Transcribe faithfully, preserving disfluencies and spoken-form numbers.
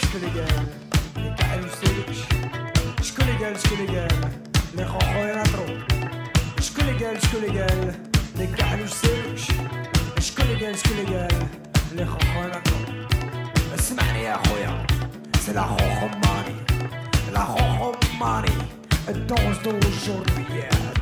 شكلجال les carusseluches شكلجال شكلجال les rojoyatro شكلجال شكلجال les carusseluches شكلجال شكلجال les rojoyatro اسمعني يا خويا c'est la rojo money la rojo money danse d'aujourd'hui yeah.